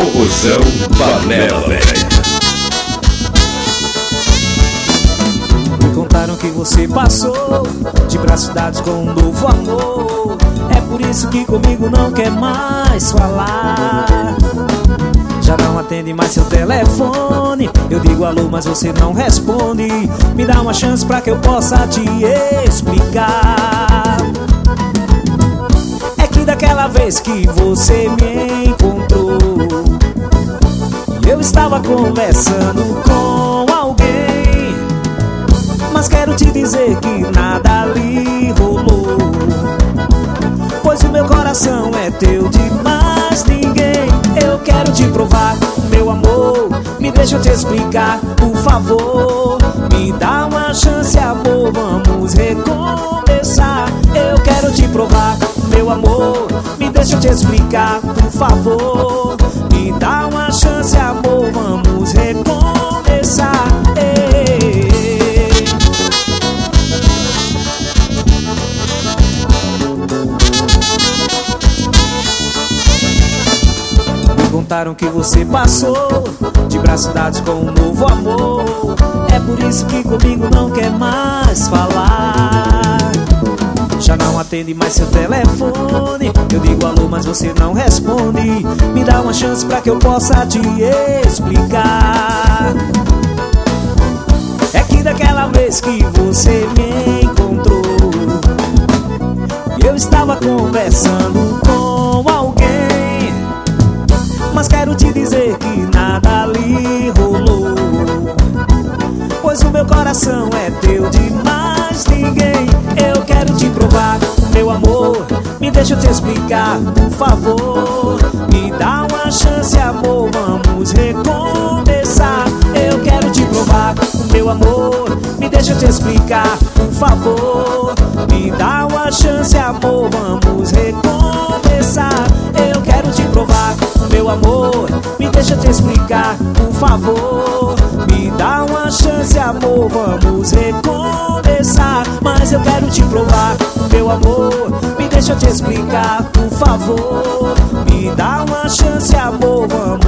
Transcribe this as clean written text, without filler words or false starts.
Corrosão Panela Velha. Me contaram que você passou de braços dados com um novo amor. É por isso que comigo não quer mais falar. Já não atende mais seu telefone. Eu digo alô, mas você não responde. Me dá uma chance pra que eu possa te explicar. É que daquela vez que você me encontrou, eu estava conversando com alguém, mas quero te dizer que nada ali rolou, pois o meu coração é teu de mais ninguém. Eu quero te provar, meu amor, me deixa eu te explicar, por favor. Me dá uma chance, amor, vamos recomeçar. Eu quero te provar, meu amor, me deixa eu te explicar, por favor. Me dá uma chance, amor, vamos recomeçar. Contaram que você passou de braços dados com um novo amor. É por isso que comigo não quer mais falar. Já não atende mais seu telefone. Eu digo alô, mas você não responde. Me dá uma chance pra que eu possa te explicar. É que daquela vez que você me encontrou, eu estava conversando com alguém, mas quero te dizer que nada ali rolou, pois o meu coração é teu de mais ninguém. Eu quero te provar, meu amor, me deixa eu te explicar, por favor. Me dá uma chance, amor, vamos recomeçar. Eu quero te provar, meu amor, me deixa eu te explicar, por favor. Me dá uma chance, amor, vamos recomeçar. Eu quero te provar, meu amor, me deixa eu te explicar, por favor. Me dá uma chance, amor, vamos recomeçar. Mas eu quero te provar, meu amor, me deixa eu te explicar, por favor. Me dá uma chance, amor, vamos